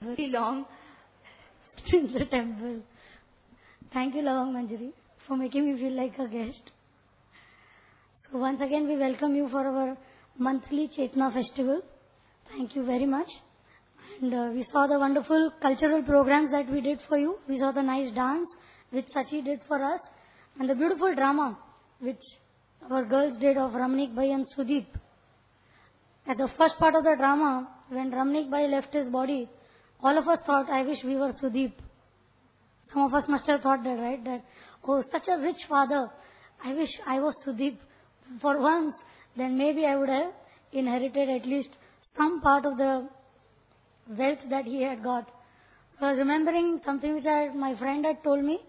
temple. Very long in the temple. Thank you, Lavang Manjari, for making me feel like a guest. So once again, we welcome you for our monthly Chetna festival. Thank you very much. And we saw the wonderful cultural programs that we did for you. We saw the nice dance which Sachi did for us, and the beautiful drama which our girls did of Ramnik Bhai and Sudeep. At the first part of the drama, when Ramnik Bhai left his body, all of us thought, I wish we were Sudeep. Some of us must have thought that, right? That, oh, such a rich father. I wish I was Sudeep for once. Then maybe I would have inherited at least some part of the wealth that he had got. So I was remembering something which my friend had told me.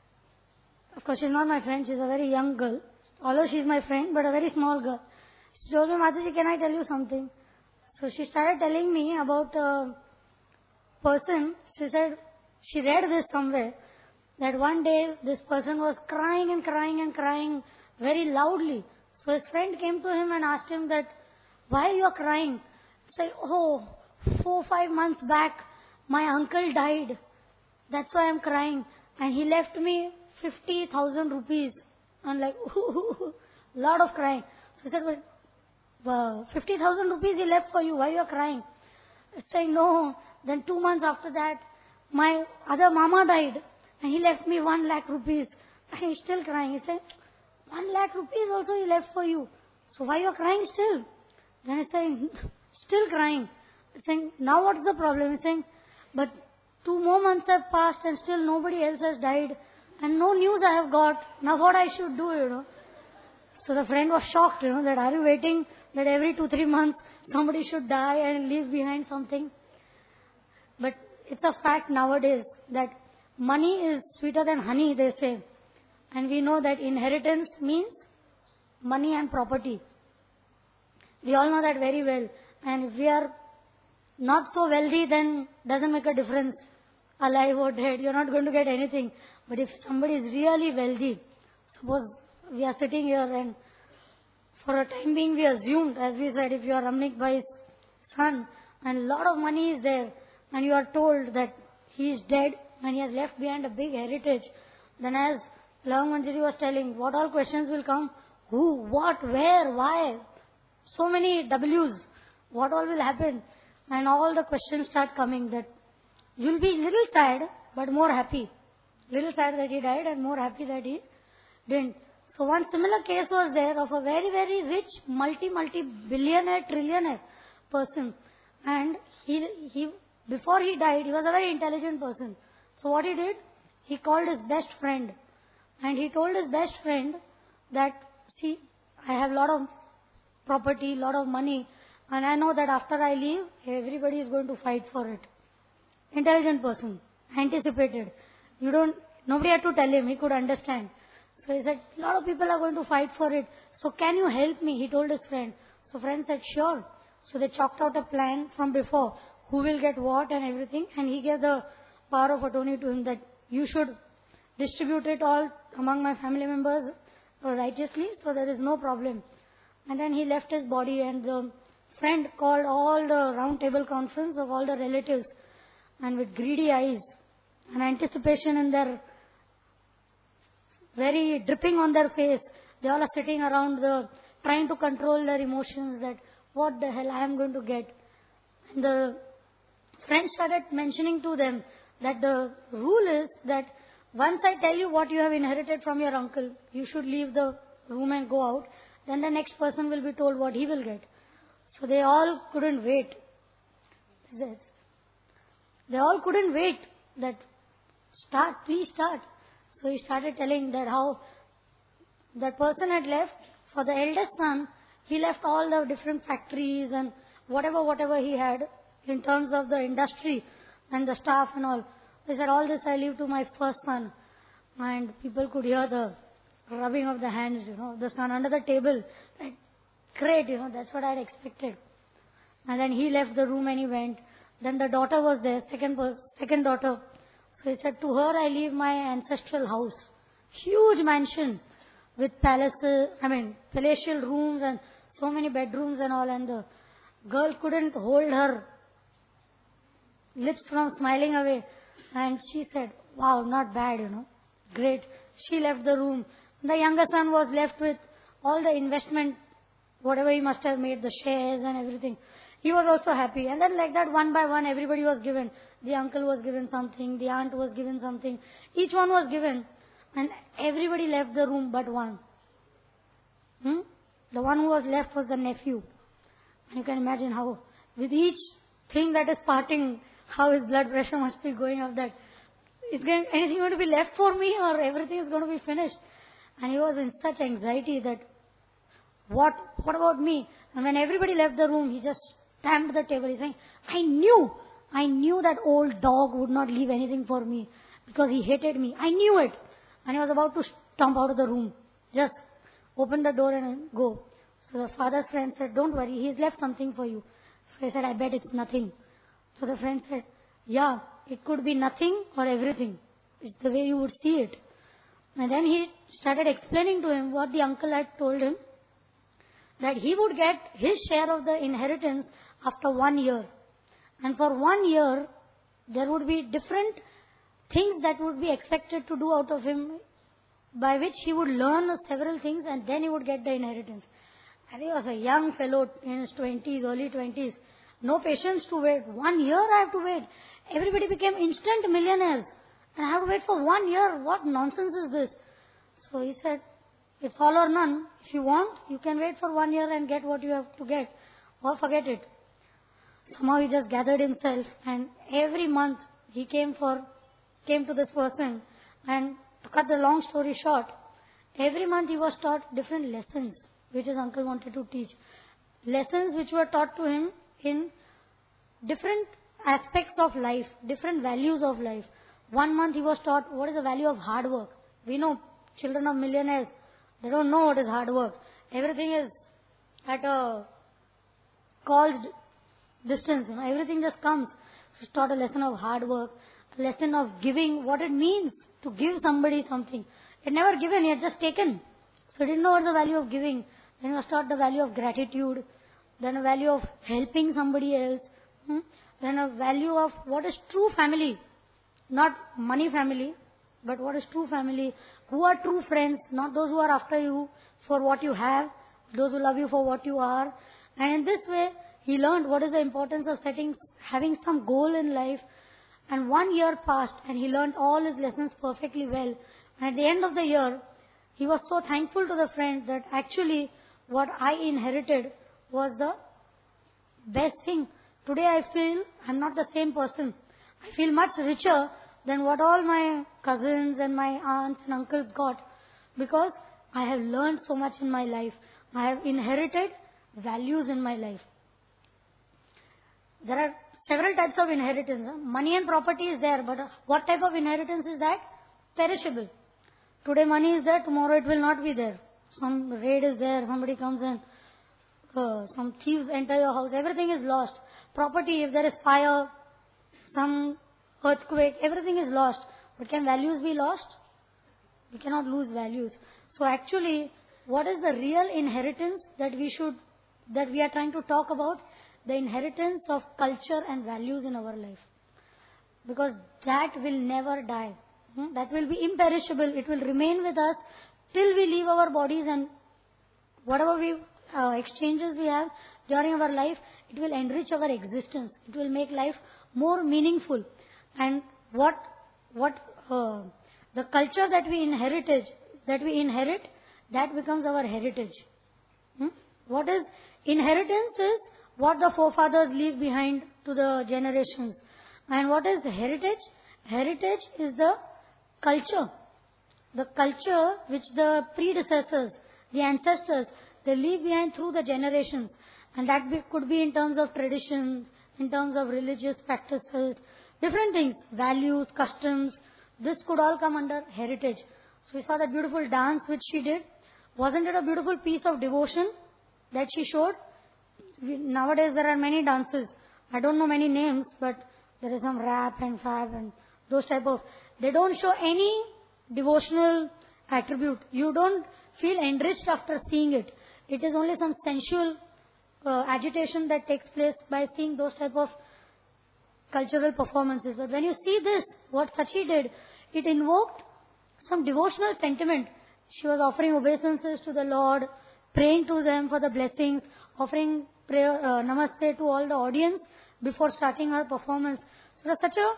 Of course, she's not my friend. She's a very young girl. Although she's my friend, but a very small girl. She told me, Mataji, can I tell you something? So she started telling me about a person. She said, she read this somewhere, that one day this person was crying and crying and crying very loudly. So his friend came to him and asked him that, why you are crying? He said, oh, 4-5 months back, my uncle died. That's why I'm crying. And he left me 50,000 rupees. I'm like, lot of crying. So he said, well, 50,000 rupees he left for you. Why you are crying? I said, no. Then 2 months after that, my other mama died. And he left me 1 lakh rupees. And he's still crying. He said, 1 lakh rupees also he left for you. So why you are crying still? Then he's saying, still crying. He's saying, now what's the problem? He's saying, but 2 more months have passed and still nobody else has died. And no news I have got. Now what I should do, So the friend was shocked, that are you waiting that every 2-3 months somebody should die and leave behind something? But it's a fact nowadays that money is sweeter than honey, they say. And we know that inheritance means money and property. We all know that very well. And if we are not so wealthy, then doesn't make a difference, alive or dead. You're not going to get anything. But if somebody is really wealthy, suppose we are sitting here and for a time being we assumed, as we said, if you are Ramnik Bhai's son and a lot of money is there and you are told that he is dead and he has left behind a big heritage, then as Lavang Manjari was telling, what all questions will come? Who, what, where, why? So many W's. What all will happen? And all the questions start coming that you'll be little sad but more happy. Little sad that he died and more happy that he didn't. So one similar case was there of a very, very rich, multi-billionaire, trillionaire person. And he before he died, he was a very intelligent person. So what he did, he called his best friend. And he told his best friend that, see, I have a lot of property, lot of money, and I know that after I leave, everybody is going to fight for it. Intelligent person, anticipated. Nobody had to tell him, he could understand. So he said, a lot of people are going to fight for it. So can you help me? He told his friend. So friend said, sure. So they chalked out a plan from before, who will get what and everything. And he gave the power of attorney to him that you should distribute it all among my family members righteously, so there is no problem. And then he left his body and the friend called all the round table conference of all the relatives, and with greedy eyes and anticipation in their very dripping on their face, they all are sitting around trying to control their emotions that what the hell I am going to get. And the friend started mentioning to them that the rule is that once I tell you what you have inherited from your uncle, you should leave the room and go out. Then the next person will be told what he will get. So they all couldn't wait. They all couldn't wait that please start. So he started telling that how that person had left for the eldest son. He left all the different factories and whatever he had in terms of the industry and the staff and all. He said, all this I leave to my first son. And people could hear the rubbing of the hands, the son under the table. Right? Great, that's what I had expected. And then he left the room and he went. Then the daughter was there, second daughter. So he said, to her I leave my ancestral house. Huge mansion with palatial rooms and so many bedrooms and all. And the girl couldn't hold her lips from smiling away. And she said, wow, not bad, Great. She left the room. The younger son was left with all the investment, whatever he must have made, the shares and everything. He was also happy. And then like that, one by one, everybody was given. The uncle was given something. The aunt was given something. Each one was given. And everybody left the room but one. The one who was left was the nephew. And you can imagine how, with each thing that is parting, how his blood pressure must be going up, that is anything going to be left for me or everything is going to be finished? And he was in such anxiety that, what about me? And when everybody left the room, he just stamped the table. He's saying, I knew that old dog would not leave anything for me because he hated me. I knew it. And he was about to stomp out of the room. Just open the door and go. So the father's friend said, don't worry, he's left something for you. So he said, I bet it's nothing. So the friend said, yeah, it could be nothing or everything. It's the way you would see it. And then he started explaining to him what the uncle had told him, that he would get his share of the inheritance after 1 year. And for 1 year, there would be different things that would be expected to do out of him, by which he would learn several things and then he would get the inheritance. And he was a young fellow in his 20s, early 20s. No patience to wait. 1 year I have to wait. Everybody became instant millionaires. And I have to wait for 1 year. What nonsense is this? So he said, it's all or none. If you want, you can wait for 1 year and get what you have to get. Or forget it. Somehow he just gathered himself and every month he came to this person, and to cut the long story short, every month he was taught different lessons which his uncle wanted to teach. Lessons which were taught to him in different aspects of life, different values of life. 1 month he was taught what is the value of hard work. We know children of millionaires, they don't know what is hard work. Everything is at a called distance, everything just comes. So he taught a lesson of hard work, a lesson of giving, what it means to give somebody something. He had never given, he had just taken. So he didn't know what the value of giving. Then he was taught the value of gratitude, then a value of helping somebody else, then a value of what is true family. Not money family, but what is true family. Who are true friends, not those who are after you for what you have, those who love you for what you are. And in this way, he learned what is the importance of having some goal in life. And 1 year passed and he learned all his lessons perfectly well. And at the end of the year, he was so thankful to the friend that actually what I inherited was the best thing. Today I feel I'm not the same person. I feel much richer than what all my cousins and my aunts and uncles got, because I have learned so much in my life. I have inherited values in my life. There are several types of inheritance. Money and property is there, but what type of inheritance is that? Perishable. Today money is there, tomorrow it will not be there. Some raid is there, somebody comes and some thieves enter your house, everything is lost. Property, if there is fire, some earthquake, everything is lost. But can values be lost? We cannot lose values. So actually, what is the real inheritance that we are trying to talk about? The inheritance of culture and values in our life. Because that will never die. That will be imperishable. It will remain with us till we leave our bodies, and whatever exchanges we have during our life, it will enrich our existence. It will make life more meaningful. And the culture that we inherit, that becomes our heritage. What is inheritance is what the forefathers leave behind to the generations. And what is heritage? Heritage is the culture. The culture which the predecessors, the ancestors, they leave behind through the generations. And that could be in terms of traditions, in terms of religious practices, different things, values, customs. This could all come under heritage. So we saw that beautiful dance which she did. Wasn't it a beautiful piece of devotion that she showed? Nowadays there are many dances. I don't know many names, but there is some rap and fab and those type of. They don't show any devotional attribute. You don't feel enriched after seeing it. It is only some sensual agitation that takes place by seeing those type of cultural performances. But when you see this, what Sachi did, it invoked some devotional sentiment. She was offering obeisances to the Lord, praying to them for the blessings, offering prayer, namaste to all the audience before starting her performance. So it was such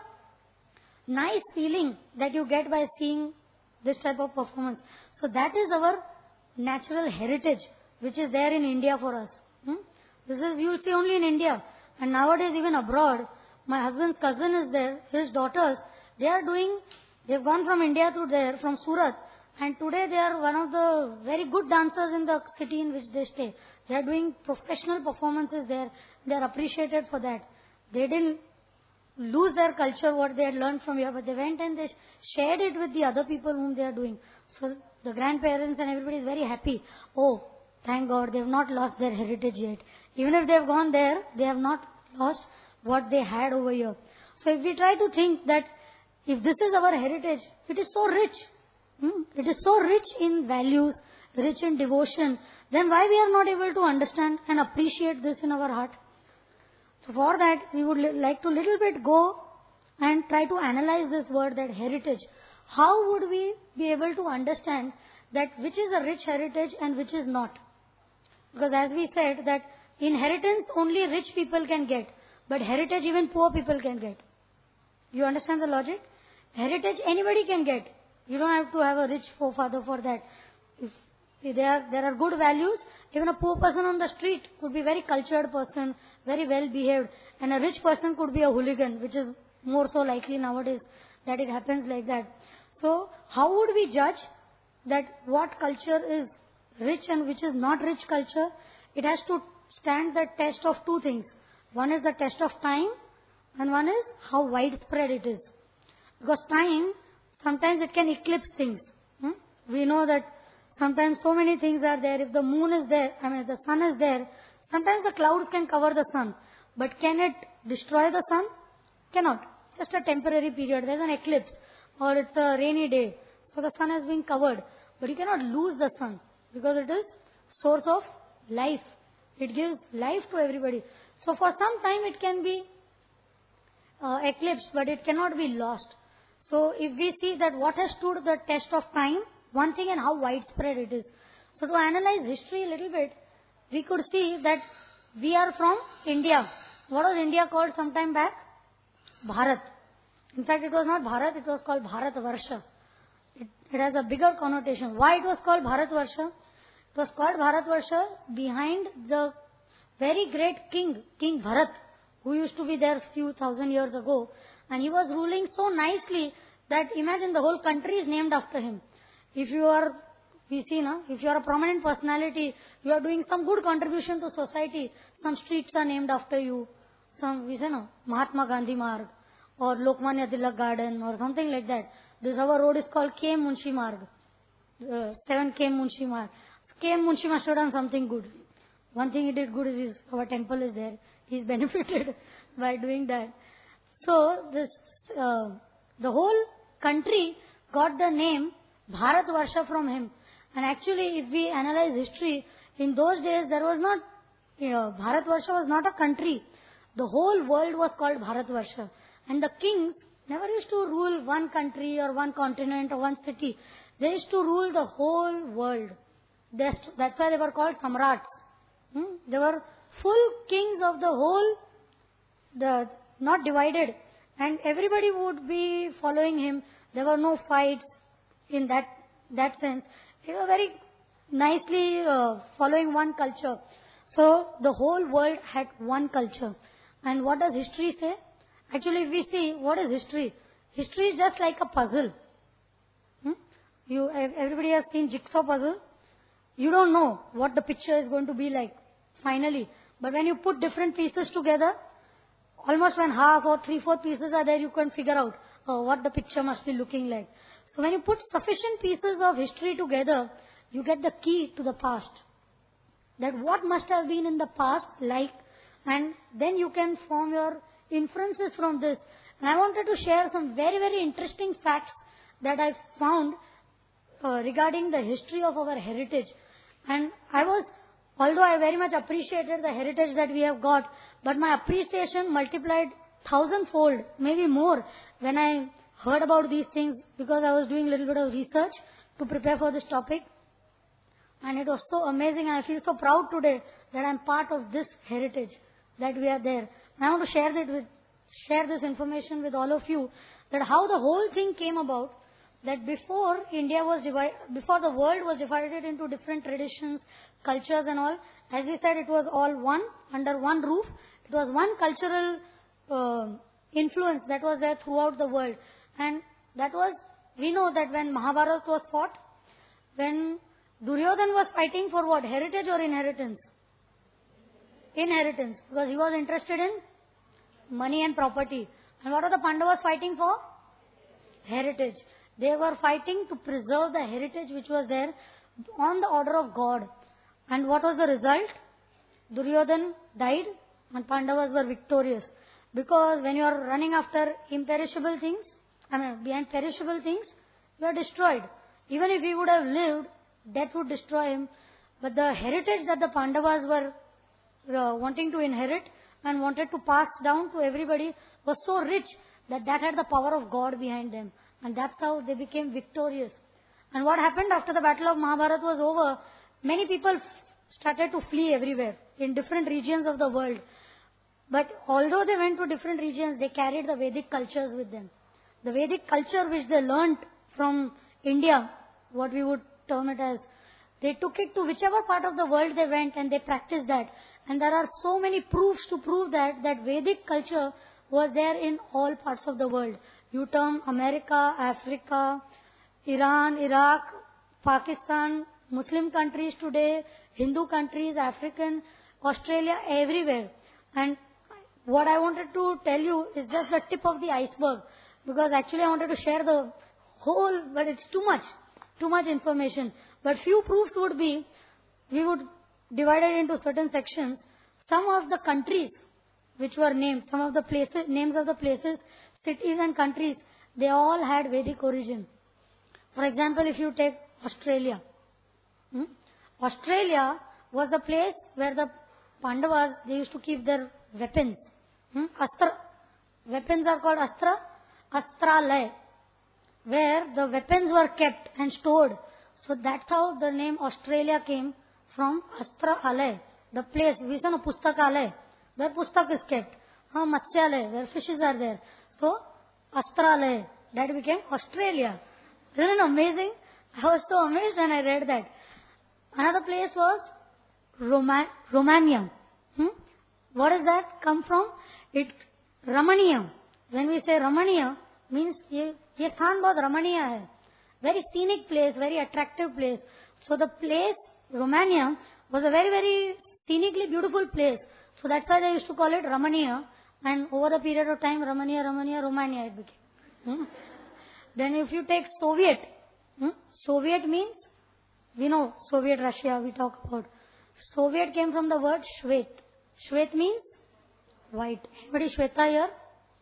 a nice feeling that you get by seeing this type of performance. So that is our natural heritage, which is there in India for us. This is, you will see only in India. And nowadays even abroad, my husband's cousin is there, his daughters, they've gone from India to there, from Surat, and today they are one of the very good dancers in the city in which they stay. They are doing professional performances there. They are appreciated for that. They didn't lose their culture, what they had learned from here, but they went and they shared it with the other people whom they are doing. So the grandparents and everybody is very happy. Oh, thank God, they have not lost their heritage yet. Even if they have gone there, they have not lost what they had over here. So if we try to think that if this is our heritage, it is so rich. It is so rich in values, rich in devotion. Then why we are not able to understand and appreciate this in our heart? So for that, we would like to little bit go and try to analyze this word, that heritage. How would we be able to understand that which is a rich heritage and which is not? Because as we said that inheritance only rich people can get, but heritage even poor people can get. You understand the logic? Heritage anybody can get. You don't have to have a rich forefather for that. If there are good values, even a poor person on the street could be a very cultured person, very well behaved, and a rich person could be a hooligan, which is more so likely nowadays that it happens like that. So how would we judge that what culture is rich and which is not rich culture? It has to stand the test of two things. One is the test of time, and one is how widespread it is. Because time, sometimes it can eclipse things. We know that sometimes so many things are there. If the moon is there, if the sun is there, sometimes the clouds can cover the sun. But can it destroy the sun? Cannot. Just a temporary period. There's an eclipse or it's a rainy day. So the sun has been covered. But you cannot lose the sun because it is source of life. It gives life to everybody. So for some time it can be eclipsed, but it cannot be lost. So if we see that what has stood the test of time, one thing, and how widespread it is. So to analyze history a little bit, we could see that we are from India. What was India called some time back? Bharat. In fact, it was not Bharat, it was called Bharatvarsha. It has a bigger connotation. Why it was called Bharatvarsha? It was called Bharatvarsha behind the very great king, King Bharat, who used to be there a few thousand years ago. And he was ruling so nicely that imagine the whole country is named after him. If you are, if you are a prominent personality, you are doing some good contribution to society, some streets are named after you. Some, we say, Mahatma Gandhi Marg or Lokmanya Tilak Garden or something like that. This our road is called K.M. Munshi Marg, 7 K.M. Munshi Marg. K.M. Munshi must have done something good. One thing he did good is our temple is there. He's benefited by doing that. So this, the whole country got the name Bharatvarsha from him. And actually, if we analyze history, in those days there was not, Bharatvarsha was not a country. The whole world was called Bharatvarsha. And the kings never used to rule one country or one continent or one city. They used to rule the whole world. That's why they were called Samrats. They were full kings of the whole, not divided. And everybody would be following him. There were no fights in that sense. They were very nicely following one culture. So the whole world had one culture. And what does history say? Actually, if we see, what is history? History is just like a puzzle. Everybody has seen jigsaw puzzle. You don't know what the picture is going to be like finally. But when you put different pieces together, almost when half or 3/4 pieces are there, you can figure out what the picture must be looking like. So when you put sufficient pieces of history together, you get the key to the past. That what must have been in the past like, and then you can form your inferences from this. And I wanted to share some very, very interesting facts that I found regarding the history of our heritage. And although I very much appreciated the heritage that we have got, but my appreciation multiplied thousandfold, maybe more, when I heard about these things, because I was doing a little bit of research to prepare for this topic. And it was so amazing. I feel so proud today that I'm part of this heritage, that we are there. And I want to share this information with all of you, that how the whole thing came about, that before before the world was divided into different traditions, cultures and all, as we said, it was all one, under one roof. It was one cultural influence that was there throughout the world. And that was, we know that when Mahabharata was fought, when Duryodhana was fighting for what? Heritage or inheritance? Inheritance, because he was interested in money and property. And what are the Pandavas fighting for? Heritage. They were fighting to preserve the heritage which was there on the order of God. And what was the result? Duryodhana died and Pandavas were victorious. Because when you are running after imperishable things, behind perishable things, you are destroyed. Even if he would have lived, death would destroy him. But the heritage that the Pandavas were wanting to inherit and wanted to pass down to everybody was so rich that had the power of God behind them. And that's how they became victorious. And what happened after the battle of Mahabharata was over, many people started to flee everywhere in different regions of the world. But although they went to different regions, they carried the Vedic cultures with them. The Vedic culture which they learnt from India, what we would term it as, they took it to whichever part of the world they went and they practiced that. And there are so many proofs to prove that Vedic culture was there in all parts of the world. You term America, Africa, Iran, Iraq, Pakistan, Muslim countries today, Hindu countries, African, Australia, everywhere. And what I wanted to tell you is just the tip of the iceberg. Because actually I wanted to share the whole, but it's too much information. But few proofs would be, we would divide it into certain sections. Some of the countries which were named, some of the places, names of the places, cities and countries, they all had Vedic origin. For example, if you take Australia. Australia was the place where the Pandavas, they used to keep their weapons. Astra. Weapons are called Astra. Astralaya. Where the weapons were kept and stored. So that's how the name Australia came from, Astralaya. The place, we say no, Pustakalaya, where Pustak is kept. Matsyalaya, where fishes are there. So, Astralaya, that became Australia. Isn't it amazing? I was so amazed when I read that. Another place was Romania. What does that come from? It Ramaniya. When we say Ramaniya, means ये स्थान बहुत रमणीय है. Very scenic place, very attractive place. So the place, Romania, was a very, very scenically beautiful place. So that's why they used to call it Ramaniya. And over a period of time, Romania it became. Then if you take Soviet, Soviet means, we know Soviet Russia, we talk about. Soviet came from the word Shvet. Shvet means white. Anybody Shweta here?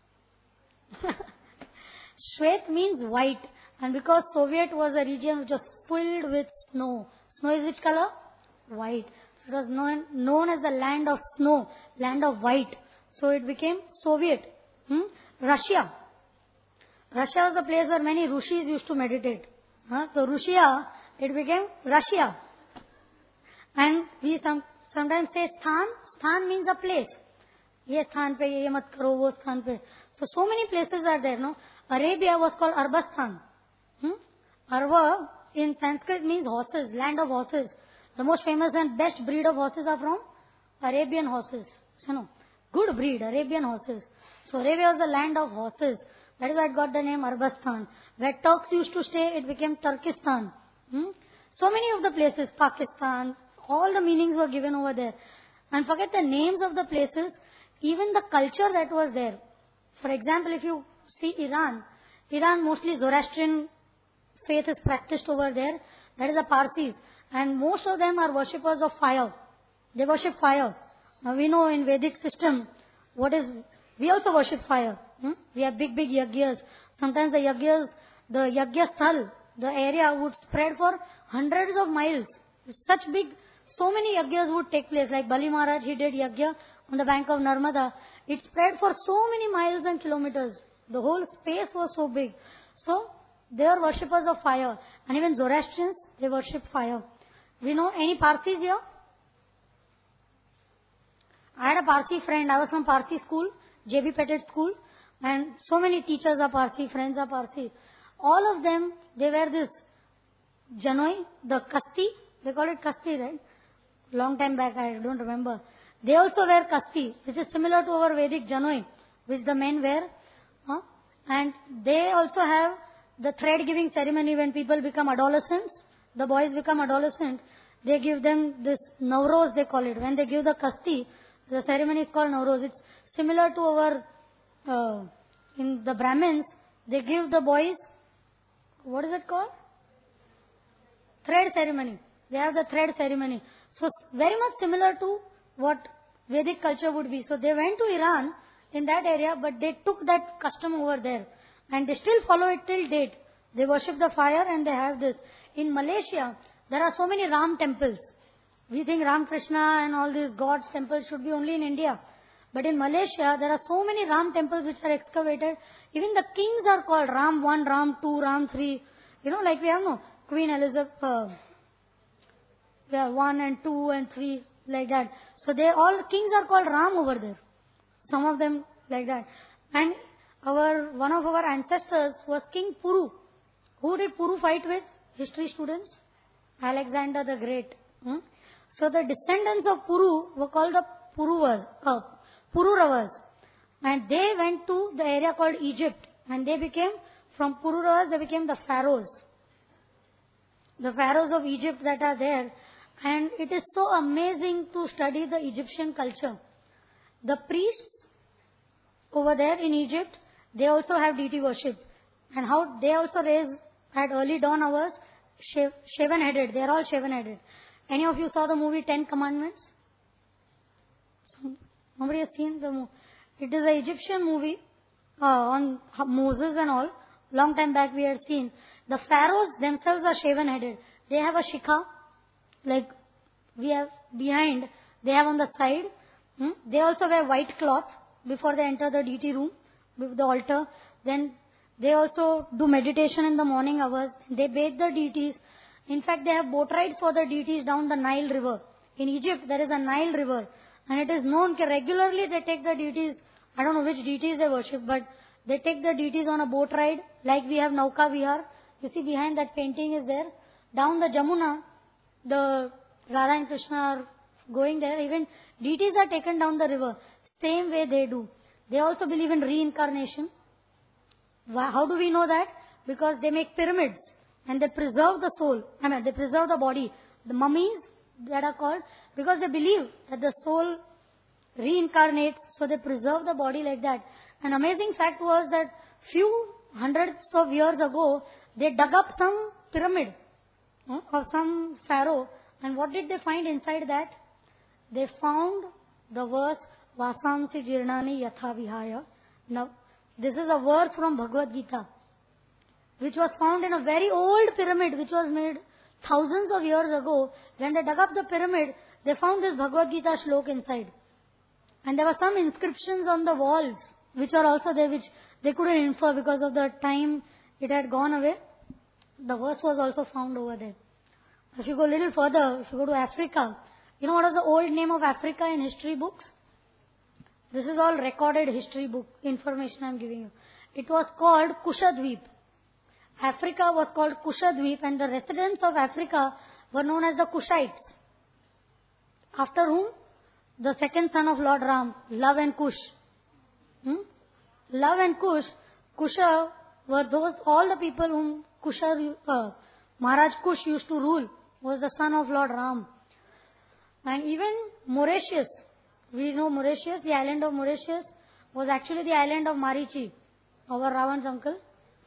Shvet means white. And because Soviet was a region which was filled with snow. Snow is which color? White. So it was known as the land of snow, land of white. So it became Soviet. Russia. Russia was the place where many Rishis used to meditate. So Russia, it became Russia. And we sometimes say Sthan. Sthan means a place. Ye sthan pe, ye mat karo, wo sthan pe. So many places are there, no? Arabia was called Arbastan. Arva in Sanskrit means horses, land of horses. The most famous and best breed of horses are from Arabian horses. So, no, good breed, Arabian horses. So Arabia was the land of horses. That is why it got the name Arbastan. Where Turks used to stay, it became Turkestan. So many of the places, Pakistan, all the meanings were given over there. And forget the names of the places, even the culture that was there. For example, if you see Iran mostly Zoroastrian faith is practiced over there. That is the Parsis. And most of them are worshippers of fire. They worship fire. Now we know in Vedic system, we also worship fire. We have big yagyas. Sometimes the yagya sthal, the area would spread for hundreds of miles. Such big, so many yagyas would take place. Like Bali Maharaj, he did yagya on the bank of Narmada. It spread for so many miles and kilometers. The whole space was so big. So, they are worshippers of fire. And even Zoroastrians, they worship fire. We know any Parsis here? I had a Parsi friend. I was from Parsi school, J.B. Pettit school. And so many teachers are Parsi, friends are Parsi. All of them, they wear this Janoi, the Kasti. They call it Kasti, right? Long time back, I don't remember. They also wear Kasti, which is similar to our Vedic Janoi, which the men wear. And they also have the thread giving ceremony when people become adolescents. The boys become adolescent. They give them this Navroz, they call it. When they give the Kasti, the ceremony is called Navroz. It's similar to our, in the Brahmins, they give the boys, what is it called? Thread ceremony. They have the thread ceremony. So, very much similar to what Vedic culture would be. So, they went to Iran in that area, but they took that custom over there. And they still follow it till date. They worship the fire and they have this. In Malaysia, there are so many Ram temples. We think Ram Krishna and all these gods temples should be only in India. But in Malaysia, there are so many Ram temples which are excavated. Even the kings are called Ram 1, Ram 2, Ram 3. You know, like we have no Queen Elizabeth, there are 1 and 2 and 3, like that. So they all kings are called Ram over there. Some of them like that. And one of our ancestors was King Puru. Who did Puru fight with? History students? Alexander the Great. So the descendants of Puru were called the Pururavas. And they went to the area called Egypt. And they became, from Pururavas, they became the pharaohs. The pharaohs of Egypt that are there. And it is so amazing to study the Egyptian culture. The priests over there in Egypt, they also have deity worship. And how they also raise at early dawn hours, shaven-headed. They are all shaven-headed. Any of you saw the movie 10 Commandments? Nobody has seen the movie. It is an Egyptian movie on Moses and all. Long time back we had seen. The pharaohs themselves are shaven-headed. They have a shikha, like we have behind, they have on the side. They also wear white cloth before they enter the deity room, with the altar. Then they also do meditation in the morning hours. They bathe the deities. In fact, they have boat rides for the deities down the Nile River. In Egypt, there is a Nile River. And it is known that regularly they take the deities, I don't know which deities they worship, but they take the deities on a boat ride, like we have Nauka Vihar. You see behind that painting is there. Down the Jamuna, the Radha and Krishna are going there. Even deities are taken down the river. Same way they do. They also believe in reincarnation. How do we know that? Because they make pyramids and they preserve the soul. They preserve the body. The mummies that are called, because they believe that the soul reincarnates, so they preserve the body like that. An amazing fact was that few hundreds of years ago, they dug up some pyramid of some pharaoh. And what did they find inside that? They found the verse, Vasamsi Jirnani Yatha Vihaya. Now, this is a verse from Bhagavad Gita, which was found in a very old pyramid, which was made thousands of years ago. When they dug up the pyramid, they found this Bhagavad Gita shlok inside. And there were some inscriptions on the walls, which are also there, which they couldn't infer because of the time it had gone away. The verse was also found over there. If you go a little further, if you go to Africa, you know what is the old name of Africa in history books? This is all recorded history book information I am giving you. It was called Kushadweep. Africa was called Kushadweep, and the residents of Africa were known as the Kushites. After whom? The second son of Lord Ram, Love and Kush. Love and Kush. Kusha were those, all the people whom Maharaj Kush used to rule, was the son of Lord Ram. And even Mauritius, we know Mauritius, the island of Mauritius, was actually the island of Marichi, our Ravan's uncle.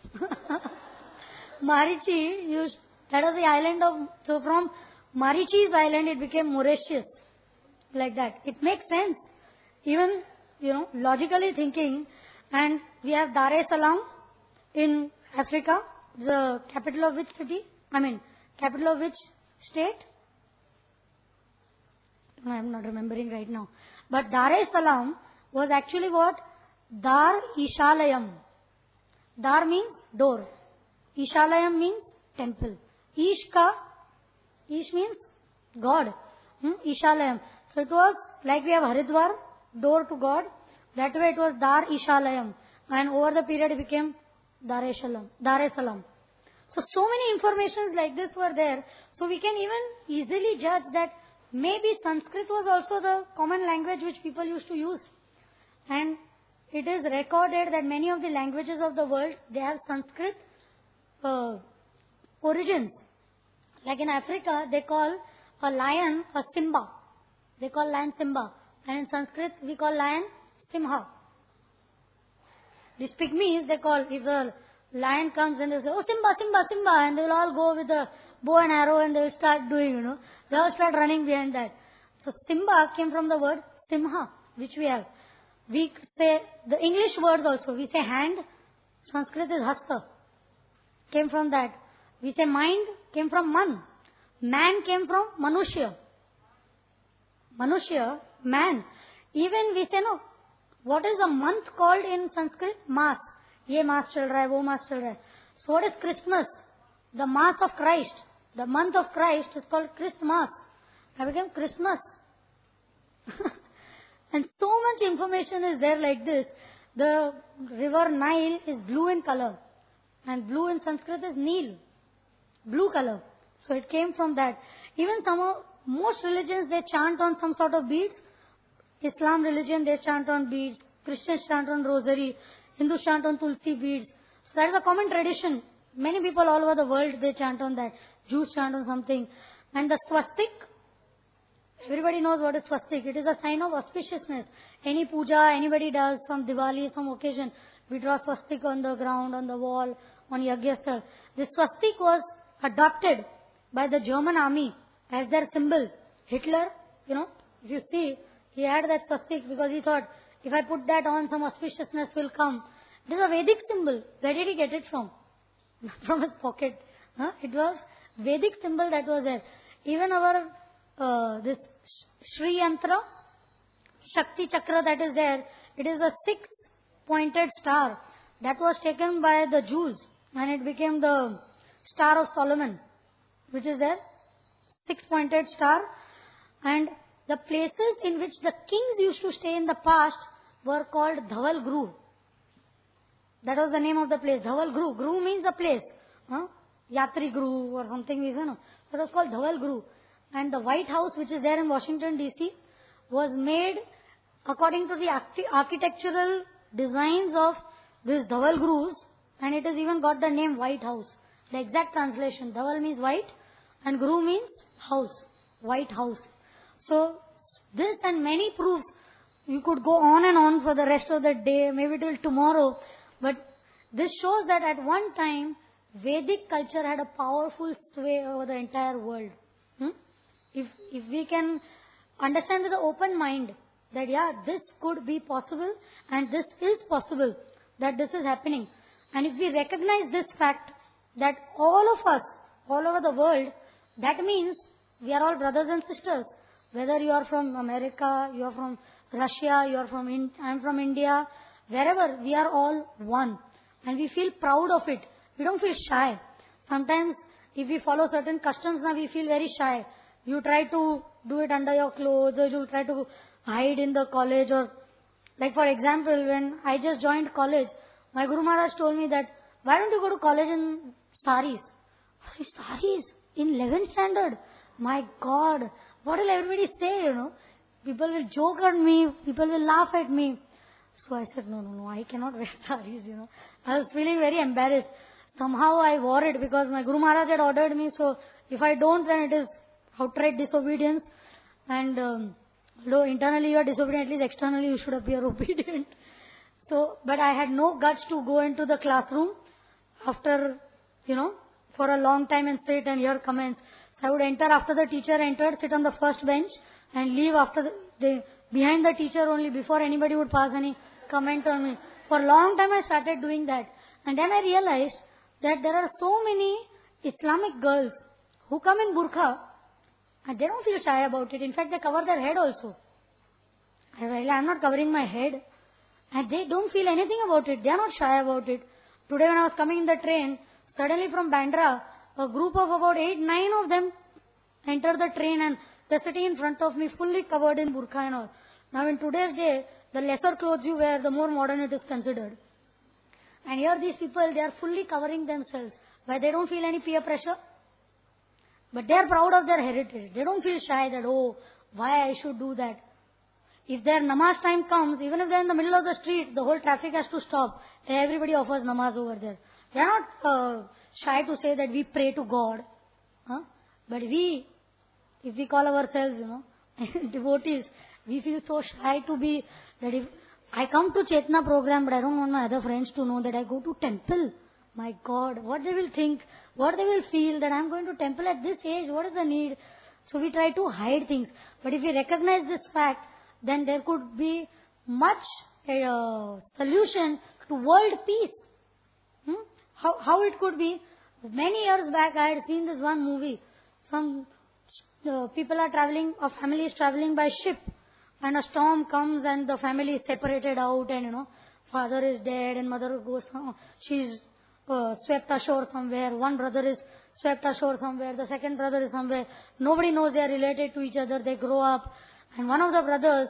Marichi, that was the island of, so from Marichi's island it became Mauritius. Like that. It makes sense. Even, logically thinking. And we have Dar es Salaam in Africa, the capital of which city? Capital of which state? I am not remembering right now. But Dar es Salaam was actually what? Dar Ishalayam. Dar means door. Ishalayam means temple. Ish means God. Ishalayam. So it was like we have Haridwar, door to God. That way it was Dar Ishalayam. And over the period it became Dar es Salaam. So many informations like this were there. So we can even easily judge that maybe Sanskrit was also the common language which people used to use. And it is recorded that many of the languages of the world, they have Sanskrit origins. Like in Africa, they call a lion a Simba. They call lion Simba. And in Sanskrit, we call lion Simha. These pygmies, they call, if the lion comes and they say, oh Simba, Simba, Simba, and they will all go with a bow and arrow and they will start doing, they all start running behind that. So Simba came from the word Simha, which we have. We say, the English words also, we say hand, Sanskrit is Hasta, came from that. We say mind, came from Man. Man came from Manushya. Manushya, man. Even we say, no, what is a month called in Sanskrit? Mass. Ye mass chal raha hai, wo mass chal raha hai. So what is Christmas? The Mass of Christ. The month of Christ is called Christmas. That became Christmas. And so much information is there like this. The river Nile is blue in color. And blue in Sanskrit is Nil. Blue color. So it came from that. Even most religions, they chant on some sort of beads. Islam religion, they chant on beads. Christians chant on rosary. Hindus chant on tulsi beads. So that is a common tradition. Many people all over the world, they chant on that. Jews chant on something. And the swastik, everybody knows what is swastik. It is a sign of auspiciousness. Any puja anybody does, some Diwali, some occasion, we draw swastik on the ground, on the wall, on Yagyasthal. This swastik was adopted by the German army as their symbol. Hitler, if you see, he had that swastik because he thought, if I put that on, some auspiciousness will come. It is a Vedic symbol. Where did he get it from? From his pocket. It was Vedic symbol that was there. Even our, this Shri Yantra, Shakti Chakra that is there, it is a 6-pointed star that was taken by the Jews and it became the Star of Solomon, which is there, 6-pointed star. And the places in which the kings used to stay in the past were called Dhaval Gru. That was the name of the place, Dhaval Gru. Gru means the place. Yatri Gru or something. So it was called Dhaval Gru. And the White House, which is there in Washington DC, was made according to the architectural designs of these Dhaval Grus, and it has even got the name White House. The exact translation, Dhaval means white and Gru means house, White House. So this and many proofs, you could go on and on for the rest of the day, maybe till tomorrow, but this shows that at one time Vedic culture had a powerful sway over the entire world. If we can understand with an open mind that this could be possible and this is possible, that this is happening. And if we recognize this fact that all of us, all over the world, that means we are all brothers and sisters. Whether you are from America, you are from Russia, you are from I am from India, wherever, we are all one. And we feel proud of it. We don't feel shy. Sometimes if we follow certain customs now, we feel very shy. You try to do it under your clothes, or you try to hide in the college, or like for example, when I just joined college, my Guru Maharaj told me that, why don't you go to college in saris? I said, saris? In 11th standard? My God, what will everybody say, People will joke at me, people will laugh at me. So I said, no, I cannot wear saris, I was feeling very embarrassed. Somehow I wore it because my Guru Maharaj had ordered me, so if I don't, then it is outright disobedience. And though internally you are disobedient, at least externally you should appear obedient. So, but I had no guts to go into the classroom after, for a long time and sit and hear comments. So I would enter after the teacher entered, sit on the first bench and leave after behind the teacher only, before anybody would pass any comment on me. For a long time I started doing that. And then I realized that there are so many Islamic girls who come in burqa and they don't feel shy about it. In fact, they cover their head also. I'm not covering my head. And they don't feel anything about it. They are not shy about it. Today when I was coming in the train, suddenly from Bandra, a group of about 8, 9 of them enter the train and they're sitting in front of me fully covered in burqa and all. Now in today's day, the lesser clothes you wear, the more modern it is considered. And here these people, they are fully covering themselves. Why? They don't feel any peer pressure. But they are proud of their heritage. They don't feel shy that, oh, why I should do that. If their namaz time comes, even if they are in the middle of the street, the whole traffic has to stop. Everybody offers namaz over there. They are not shy to say that we pray to God. Huh? But if we call ourselves, devotees, we feel so shy to be, that if I come to Chetna program, but I don't want my other friends to know that I go to temple. My God, what they will think, what they will feel that I am going to temple at this age, what is the need? So we try to hide things. But if we recognize this fact, then there could be much solution to world peace. How it could be? Many years back, I had seen this one movie. Some people are traveling, a family is traveling by ship, and a storm comes and the family is separated out, and father is dead and mother goes, she's swept ashore somewhere. One brother is swept ashore somewhere. The second brother is somewhere. Nobody knows they are related to each other. They grow up. And one of the brothers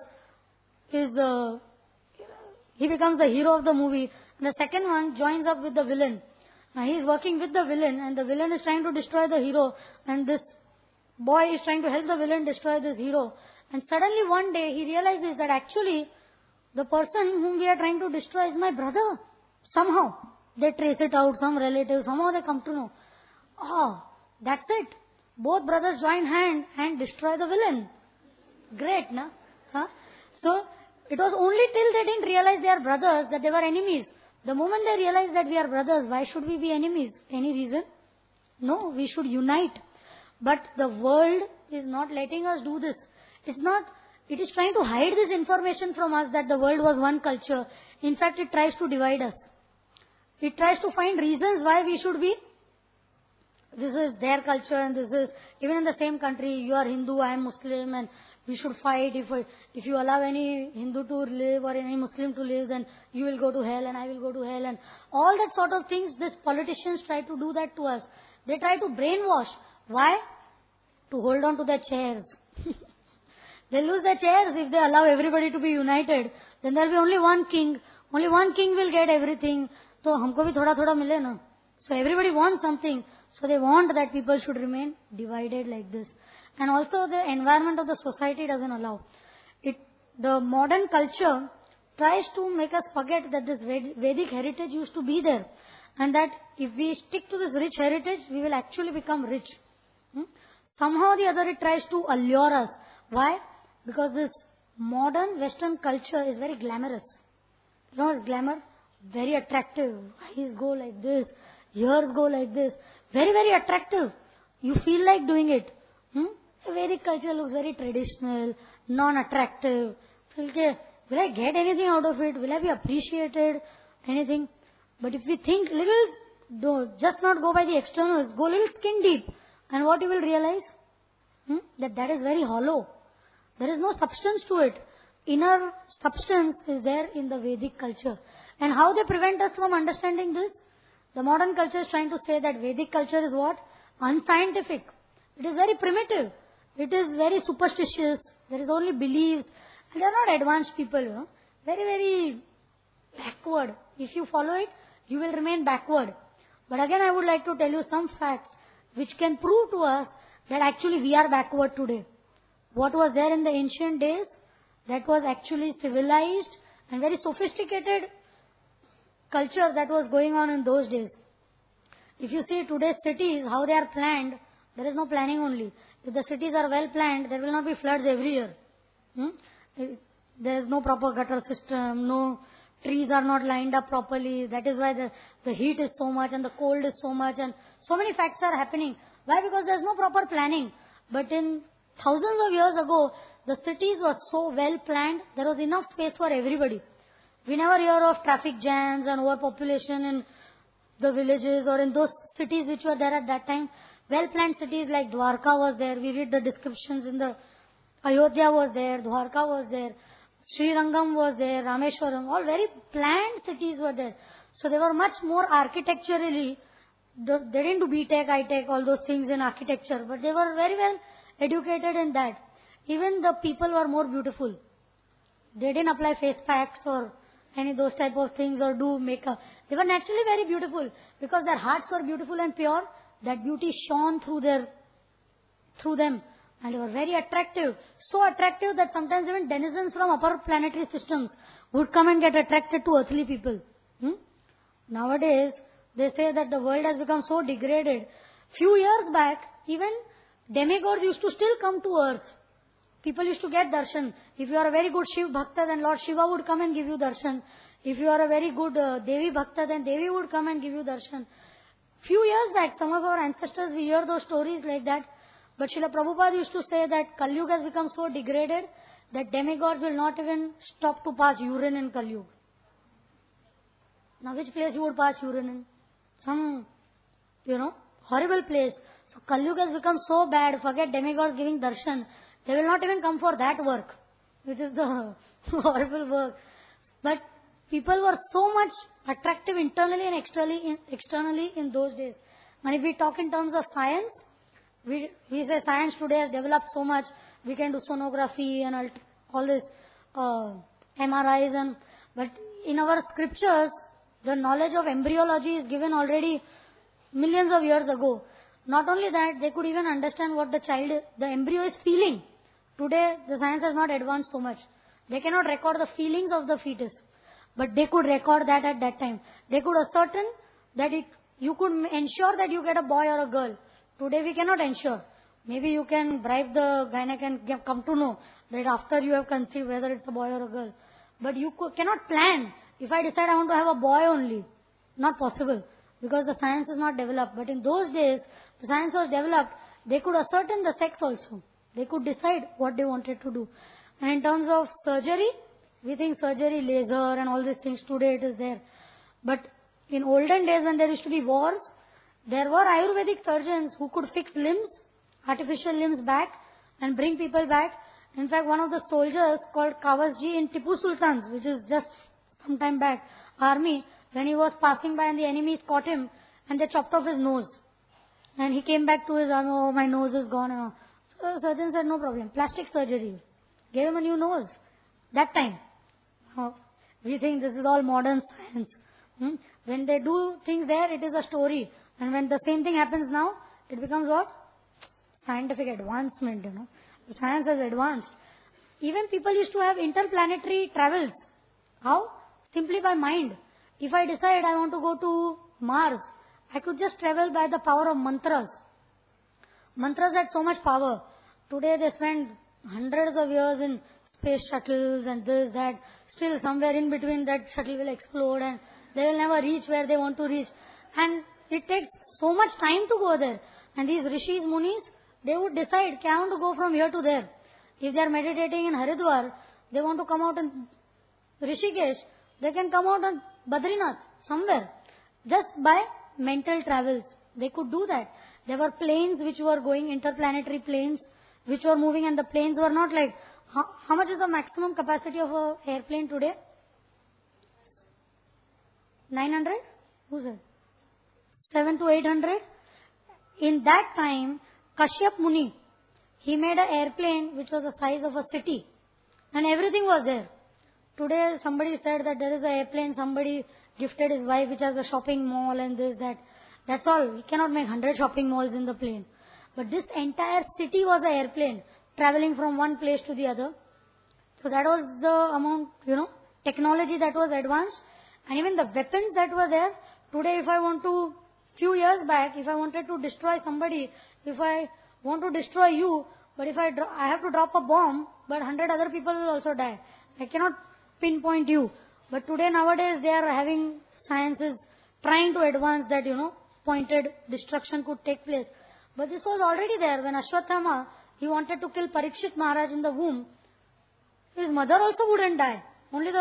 he becomes the hero of the movie. And the second one joins up with the villain. Now he is working with the villain and the villain is trying to destroy the hero. And this boy is trying to help the villain destroy this hero. And suddenly one day he realizes that actually the person whom we are trying to destroy is my brother. Somehow they trace it out, some relative, somehow they come to know. Oh, that's it. Both brothers join hand and destroy the villain. Great, na? Huh? So, it was only till they didn't realize they are brothers that they were enemies. The moment they realize that we are brothers, why should we be enemies? Any reason? No, we should unite. But the world is not letting us do this. It is trying to hide this information from us that the world was one culture. In fact, it tries to divide us. It tries to find reasons why we should be. This is their culture and this is, even in the same country, you are Hindu, I am Muslim and we should fight. If you allow any Hindu to live or any Muslim to live, then you will go to hell and I will go to hell. And all that sort of things, these politicians try to do that to us. They try to brainwash. Why? To hold on to their chairs. They lose their chairs if they allow everybody to be united. Then there will be only one king. Only one king will get everything. So हमको भी थोड़ा थोड़ा मिले ना. So everybody wants something. So they want that people should remain divided like this. And also the environment of the society doesn't allow. The modern culture tries to make us forget that this Vedic heritage used to be there. And that if we stick to this rich heritage, we will actually become rich. Somehow or the other it tries to allure us. Why? Because this modern Western culture is very glamorous. You know, it's glamour? Very attractive. Eyes go like this. Ears go like this. Very, very attractive. You feel like doing it. Vedic culture looks very traditional, non-attractive. Will I get anything out of it? Will I be appreciated? Anything? But if we think just not go by the externals, go a little skin deep. And what you will realize? That is very hollow. There is no substance to it. Inner substance is there in the Vedic culture. And how they prevent us from understanding this? The modern culture is trying to say that Vedic culture is what? Unscientific. It is very primitive. It is very superstitious. There is only beliefs. And they are not advanced people, Very, very backward. If you follow it, you will remain backward. But again, I would like to tell you some facts which can prove to us that actually we are backward today. What was there in the ancient days, that was actually civilized and very sophisticated culture that was going on in those days. If you see today's cities, how they are planned, there is no planning only. If the cities are well planned, there will not be floods every year. There is no proper gutter system, no trees are not lined up properly. That is why the heat is so much and the cold is so much and so many facts are happening. Why? Because there is no proper planning. But in thousands of years ago, the cities were so well planned, there was enough space for everybody. We never hear of traffic jams and overpopulation in the villages or in those cities which were there at that time. Well-planned cities like Dwarka was there. We read the descriptions in the Ayodhya was there, Dwarka was there. Srirangam was there, Rameshwaram, all very planned cities were there. So they were much more architecturally, they didn't do B.Tech, I.Tech, all those things in architecture, but they were very well educated in that. Even the people were more beautiful. They didn't apply face packs or any those type of things or do makeup. They were naturally very beautiful because their hearts were beautiful and pure. That beauty shone through them, and they were very attractive. So attractive that sometimes even denizens from upper planetary systems would come and get attracted to earthly people. Nowadays, they say that the world has become so degraded. Few years back, even demigods used to still come to earth. People used to get darshan. If you are a very good Shiv Bhakta, then Lord Shiva would come and give you darshan. If you are a very good Devi Bhakta, then Devi would come and give you darshan. Few years back, some of our ancestors, we hear those stories like that. But Srila Prabhupada used to say that Kali Yuga has become so degraded that demigods will not even stop to pass urine in Kali Yuga. Now which place you would pass urine in? Some, horrible place. So Kali Yuga has become so bad, forget demigods giving darshan. They will not even come for that work, which is the horrible work. But people were so much attractive internally and externally in those days. And if we talk in terms of science, we say science today has developed so much. We can do sonography and all this MRIs, but in our scriptures, the knowledge of embryology is given already millions of years ago. Not only that, they could even understand what the embryo is feeling. Today, the science has not advanced so much. They cannot record the feelings of the fetus, but they could record that at that time. They could ascertain that you could ensure that you get a boy or a girl. Today, we cannot ensure. Maybe you can bribe the gynec and come to know that after you have conceived whether it's a boy or a girl. But you cannot plan. If I decide I want to have a boy only, not possible, because the science is not developed. But in those days, the science was developed. They could ascertain the sex also. They could decide what they wanted to do. And in terms of surgery, we think surgery, laser and all these things, today it is there. But in olden days when there used to be wars, there were Ayurvedic surgeons who could fix limbs, artificial limbs back and bring people back. In fact, one of the soldiers called Kawasji in Tipu Sultan's, which is just some time back, army, when he was passing by and the enemies caught him and they chopped off his nose. And he came back to his army, oh, my nose is gone. And all. So the surgeon said, no problem, plastic surgery. Gave him a new nose. That time. We think this is all modern science. When they do things there, it is a story. And when the same thing happens now, it becomes what? Scientific advancement, The science has advanced. Even people used to have interplanetary travels. How? Simply by mind. If I decide I want to go to Mars, I could just travel by the power of mantras. Mantras had so much power. Today they spend hundreds of years in space shuttles and this, that. Still somewhere in between that shuttle will explode and they will never reach where they want to reach. And it takes so much time to go there. And these rishis, munis, they would decide, I want to go from here to there. If they are meditating in Haridwar, they want to come out in Rishikesh, they can come out in Badrinath, somewhere. Just by mental travels. They could do that. There were planes which were going, interplanetary planes, which were moving, and the planes were not like, how much is the maximum capacity of an airplane today? 900? Who said? 7 to 800? In that time, Kashyap Muni, he made an airplane which was the size of a city. And everything was there. Today, somebody said that there is an airplane, somebody gifted his wife which has a shopping mall and this, that. That's all. We cannot make 100 shopping malls in the plane. But this entire city was an airplane, traveling from one place to the other. So that was the amount, technology that was advanced. And even the weapons that were there. Today, if I want to, few years back, if I wanted to destroy somebody, if I want to destroy you, but if I have to drop a bomb, but 100 other people will also die. I cannot pinpoint you. But today, nowadays, they are having sciences trying to advance that, pointed destruction could take place. But this was already there. When Ashwatthama, he wanted to kill Parikshit Maharaj in the womb, his mother also wouldn't die. Only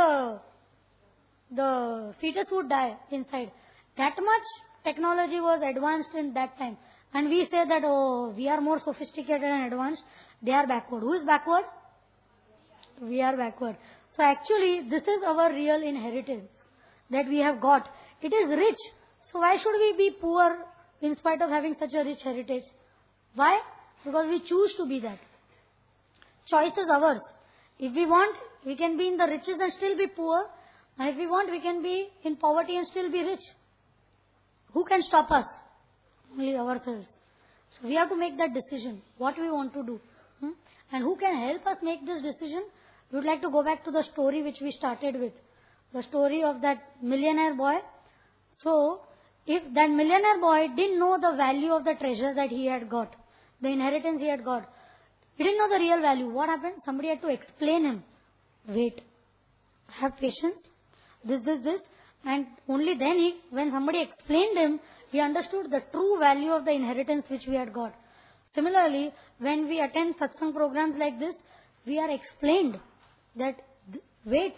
the fetus would die inside. That much technology was advanced in that time. And we say that, oh, we are more sophisticated and advanced. They are backward. Who is backward? We are backward. So actually, this is our real inheritance that we have got. It is rich. So why should we be poor in spite of having such a rich heritage? Why? Because we choose to be that. Choice is ours. If we want, we can be in the riches and still be poor. And if we want, we can be in poverty and still be rich. Who can stop us? Only ourselves. So we have to make that decision, what we want to do. And who can help us make this decision? We would like to go back to the story which we started with. The story of that millionaire boy. So, if that millionaire boy didn't know the value of the treasure that he had got, the inheritance he had got, he didn't know the real value. What happened? Somebody had to explain him. Wait, have patience, this. And only then when somebody explained him, he understood the true value of the inheritance which we had got. Similarly, when we attend satsang programs like this, we are explained that, wait,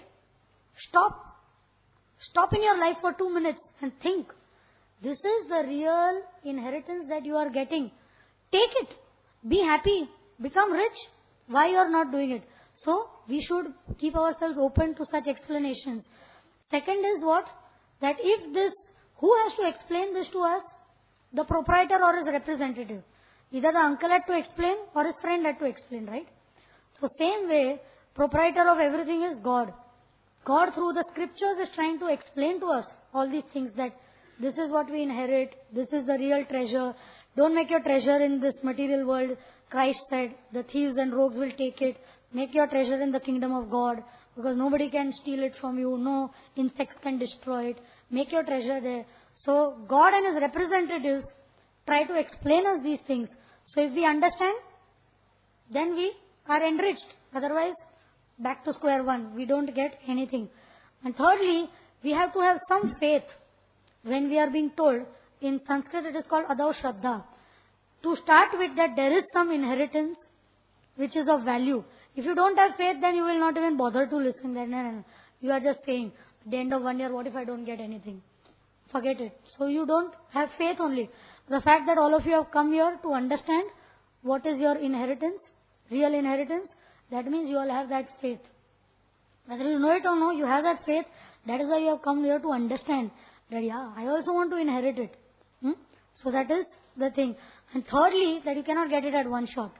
stop in your life for 2 minutes and think. This is the real inheritance that you are getting. Take it. Be happy. Become rich. Why you are not doing it? So, we should keep ourselves open to such explanations. Second is what? That if this, who has to explain this to us? The proprietor or his representative. Either the uncle had to explain or his friend had to explain, right? So same way, proprietor of everything is God. God through the scriptures is trying to explain to us all these things, that this is what we inherit, this is the real treasure. Don't make your treasure in this material world. Christ said, the thieves and rogues will take it. Make your treasure in the kingdom of God, because nobody can steal it from you. No insects can destroy it. Make your treasure there. So God and His representatives try to explain us these things. So if we understand, then we are enriched. Otherwise, back to square one. We don't get anything. And thirdly, we have to have some faith when we are being told. In Sanskrit it is called Adav Shraddha. To start with, that there is some inheritance which is of value. If you don't have faith, then you will not even bother to listen. Then you are just saying, at the end of 1 year, what if I don't get anything? Forget it. So you don't have faith only. The fact that all of you have come here to understand what is your inheritance, real inheritance, that means you all have that faith. Whether you know it or no, you have that faith. That is why you have come here to understand that, yeah, I also want to inherit it. So that is the thing. And thirdly, that you cannot get it at one shot.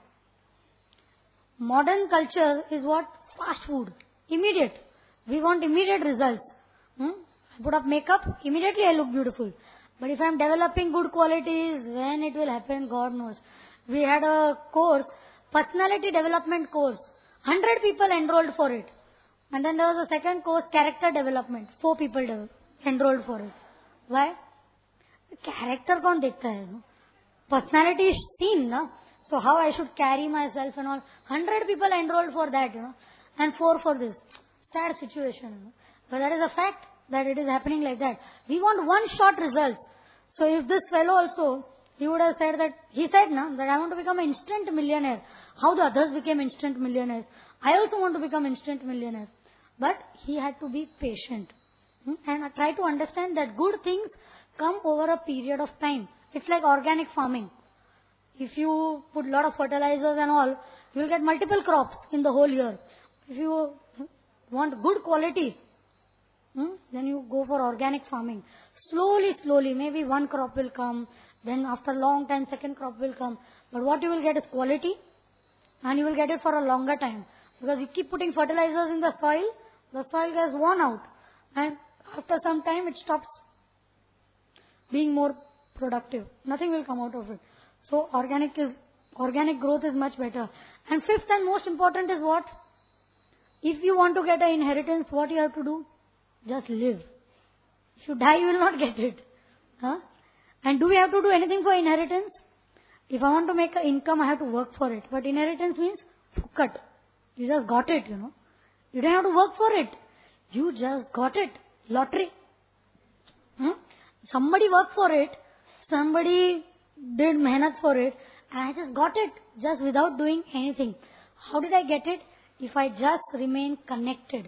Modern culture is what? Fast food. Immediate. We want immediate results. I put up makeup, immediately I look beautiful. But if I am developing good qualities, when it will happen, God knows. We had a course, personality development course. 100 people enrolled for it. And then there was a second course, character development. 4 people enrolled for it. Why? Character kaun dekhta hai, no? Personality is seen, no? So how I should carry myself and all. 100 people enrolled for that, and 4 for this. Sad situation, But that is a fact that it is happening like that. We want one-shot results. So if this fellow also, he would have said that, he said that I want to become an instant millionaire. How the others became instant millionaires? I also want to become instant millionaire. But he had to be patient. And I try to understand that good things come over a period of time. It's like organic farming. If you put a lot of fertilizers and all, you will get multiple crops in the whole year. If you want good quality, then you go for organic farming. Slowly, maybe one crop will come. Then after a long time, second crop will come. But what you will get is quality, and you will get it for a longer time. Because you keep putting fertilizers in the soil gets worn out. And after some time, it stops being more productive. Nothing will come out of it. So organic growth is much better. And fifth and most important is what? If you want to get an inheritance, what you have to do? Just live. If you die, you will not get it. And do we have to do anything for inheritance? If I want to make an income, I have to work for it. But inheritance means fukat. You just got it, You don't have to work for it. You just got it. Lottery. Somebody worked for it. Somebody did mehnat for it. And I just got it just without doing anything. How did I get it? If I just remain connected.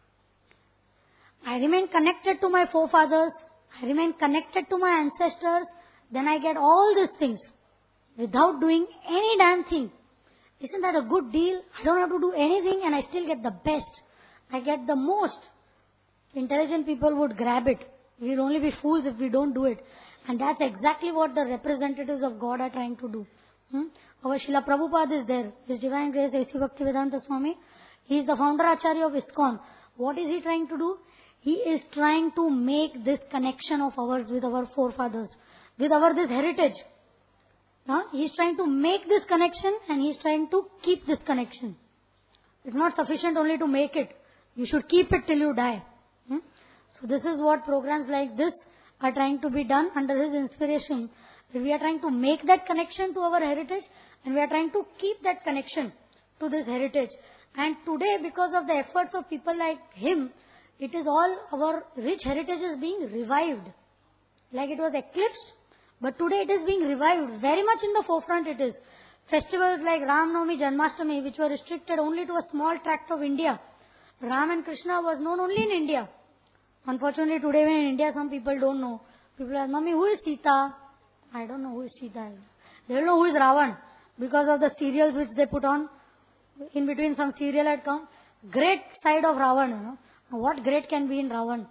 I remain connected to my forefathers. I remain connected to my ancestors. Then I get all these things without doing any damn thing. Isn't that a good deal? I don't have to do anything and I still get the best. I get the most. Intelligent people would grab it. We will only be fools if we don't do it. And that's exactly what the representatives of God are trying to do. Our Srila Prabhupada is there. His Divine Grace A.C. Bhaktivedanta Swami. He is the founder Acharya of ISKCON. What is he trying to do? He is trying to make this connection of ours with our forefathers, with our this heritage. He is trying to make this connection and he is trying to keep this connection. It's not sufficient only to make it. You should keep it till you die. So this is what programs like this are trying to be done under his inspiration. We are trying to make that connection to our heritage and we are trying to keep that connection to this heritage. And today, because of the efforts of people like him, it is all our rich heritage is being revived. Like it was eclipsed, but today it is being revived. Very much in the forefront it is. Festivals like Ram Navami, Janmashtami, which were restricted only to a small tract of India. Ram and Krishna was known only in India. Unfortunately, today when in India, some people don't know. People ask, Mummy, who is Sita? I don't know who is Sita. They don't know who is Ravan. Because of the serials which they put on, in between some serial had come. Great side of Ravan, What great can be in Ravan?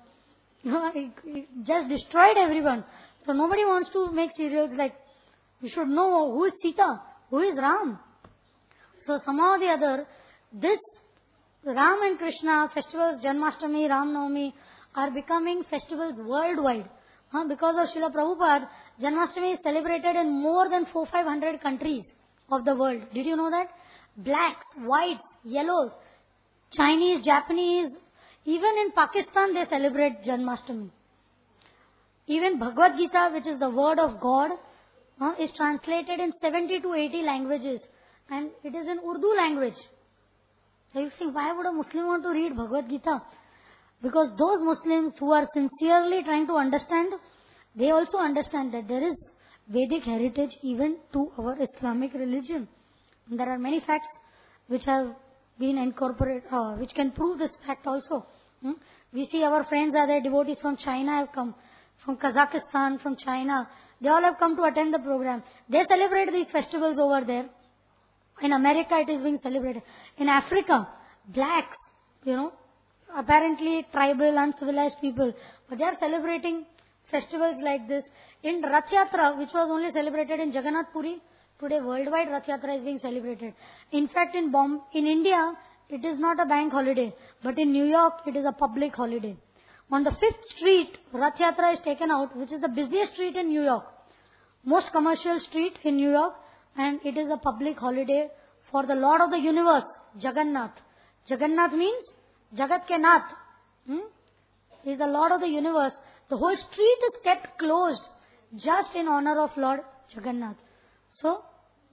It just destroyed everyone. So nobody wants to make serials like, you should know who is Sita, who is Ram. So somehow or the other, this Ram and Krishna festivals, Janmashtami, Ram Navami, are becoming festivals worldwide. Because of Srila Prabhupada, Janmashtami is celebrated in more than 400-500 countries of the world. Did you know that? Blacks, whites, yellows, Chinese, Japanese, even in Pakistan they celebrate Janmashtami. Even Bhagavad Gita, which is the word of God, is translated in 70 to 80 languages. And it is in Urdu language. So you think, why would a Muslim want to read Bhagavad Gita? Because those Muslims who are sincerely trying to understand, they also understand that there is Vedic heritage even to our Islamic religion. And there are many facts which have been incorporated, which can prove this fact also. We see our friends are there, devotees from China have come, from Kazakhstan, from China. They all have come to attend the program. They celebrate these festivals over there. In America it is being celebrated. In Africa, blacks, apparently tribal, uncivilized people, but they are celebrating festivals like this. In Rath Yatra, which was only celebrated in Jagannath Puri, today worldwide Rath Yatra is being celebrated. In fact, in India, it is not a bank holiday, but in New York, it is a public holiday. On the 5th street, Rath Yatra is taken out, which is the busiest street in New York, most commercial street in New York, and it is a public holiday for the Lord of the Universe, Jagannath. Jagannath means Jagat ke Nath. He is the Lord of the Universe. The whole street is kept closed just in honor of Lord Jagannath. So,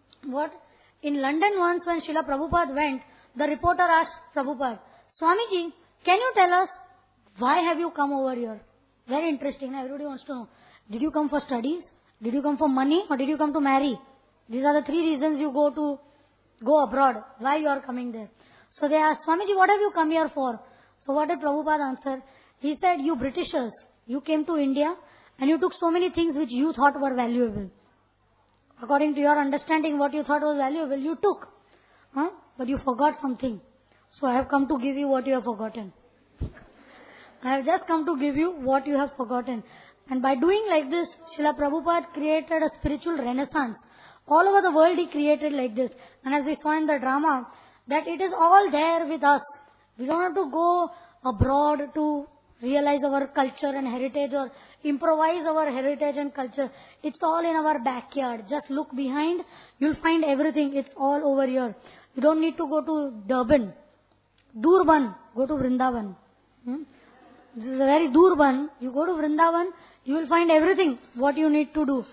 in London once when Srila Prabhupada went, the reporter asked Prabhupada, Swamiji, can you tell us why have you come over here? Very interesting. Everybody wants to know. Did you come for studies? Did you come for money? Or did you come to marry? These are the 3 reasons you go abroad. Why you are coming there? So they asked, Swamiji, what have you come here for? So what did Prabhupada answer? He said, you Britishers, you came to India and you took so many things which you thought were valuable. According to your understanding, what you thought was valuable, you took. But you forgot something. So I have come to give you what you have forgotten. I have just come to give you what you have forgotten. And by doing like this, Srila Prabhupada created a spiritual renaissance. All over the world he created like this. And as we saw in the drama, that it is all there with us. We don't have to go abroad to realize our culture and heritage or improvise our heritage and culture. It's all in our backyard. Just look behind, you'll find everything. It's all over here. You don't need to go to Durban. Durban, go to Vrindavan. This is a very Durban. You go to Vrindavan, you will find everything what you need to do.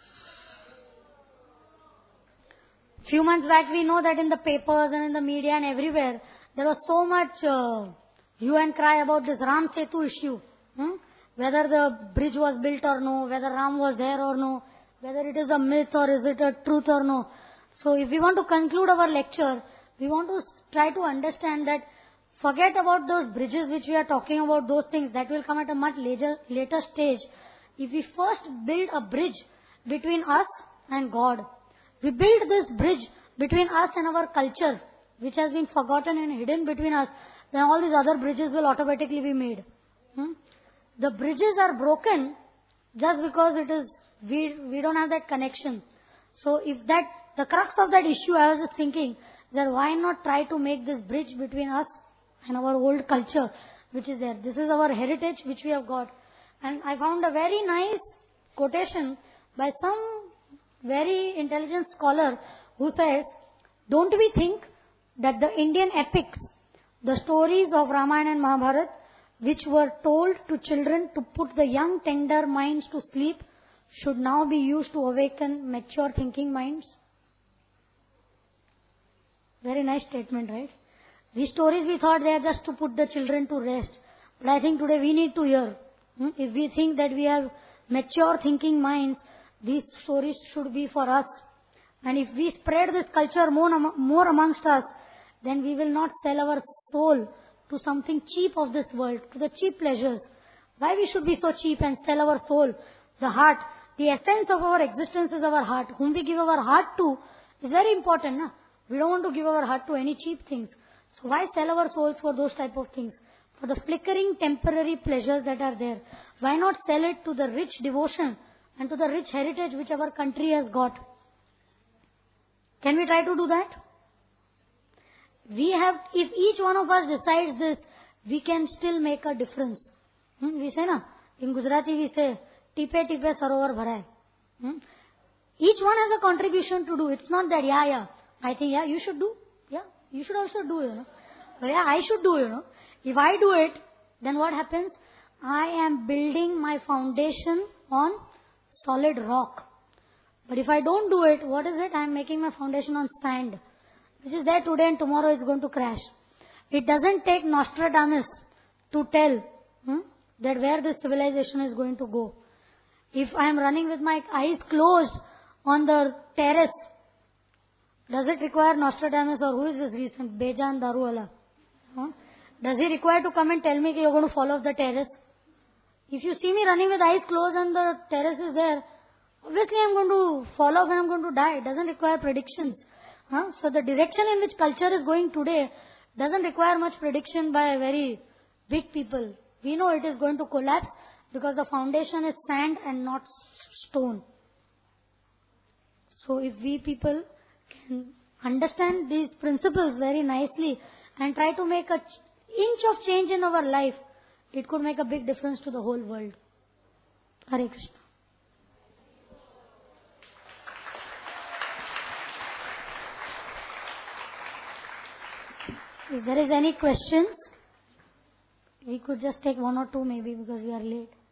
Few months back we know that in the papers and in the media and everywhere, there was so much hue and cry about this Ram Setu issue. Whether the bridge was built or no, whether Ram was there or no, whether it is a myth or is it a truth or no. So if we want to conclude our lecture, we want to try to understand that forget about those bridges which we are talking about, those things that will come at a much later stage. If we first build a bridge between us and God, we build this bridge between us and our culture, which has been forgotten and hidden between us. then all these other bridges will automatically be made. The bridges are broken just because we don't have that connection. So if the crux of that issue, I was just thinking that why not try to make this bridge between us and our old culture which is there. This is our heritage which we have got. And I found a very nice quotation by some very intelligent scholar who says, don't we think that the Indian epics, the stories of Ramayana and Mahabharata, which were told to children to put the young tender minds to sleep, should now be used to awaken mature thinking minds? Very nice statement, right? These stories we thought they are just to put the children to rest. But I think today we need to hear. If we think that we have mature thinking minds, these stories should be for us. And if we spread this culture more amongst us, then we will not sell our soul to something cheap of this world, to the cheap pleasures. Why we should be so cheap and sell our soul, the heart? The essence of our existence is our heart. Whom we give our heart to is very important. Na? We don't want to give our heart to any cheap things. So why sell our souls for those type of things? For the flickering temporary pleasures that are there. Why not sell it to the rich devotion and to the rich heritage which our country has got? Can we try to do that? If each one of us decides this, we can still make a difference. We say na, in Gujarati we say, tipe tipe sarovar bharai. Each one has a contribution to do. It's not that, I think, you should do. Yeah, you should also do, But I should do, If I do it, then what happens? I am building my foundation on solid rock. But if I don't do it, what is it? I am making my foundation on sand, which is there today and tomorrow is going to crash. It doesn't take Nostradamus to tell that where this civilization is going to go. If I am running with my eyes closed on the terrace, does it require Nostradamus or who is this recent Bejan Daruwala? Does he require to come and tell me that you are going to fall off the terrace? If you see me running with eyes closed and the terrace is there, obviously I am going to fall off and I am going to die. It doesn't require predictions. So the direction in which culture is going today doesn't require much prediction by very big people. We know it is going to collapse because the foundation is sand and not stone. So if we people can understand these principles very nicely and try to make an inch of change in our life, it could make a big difference to the whole world. Hare Krishna. If there is any question, we could just take one or two maybe because we are late.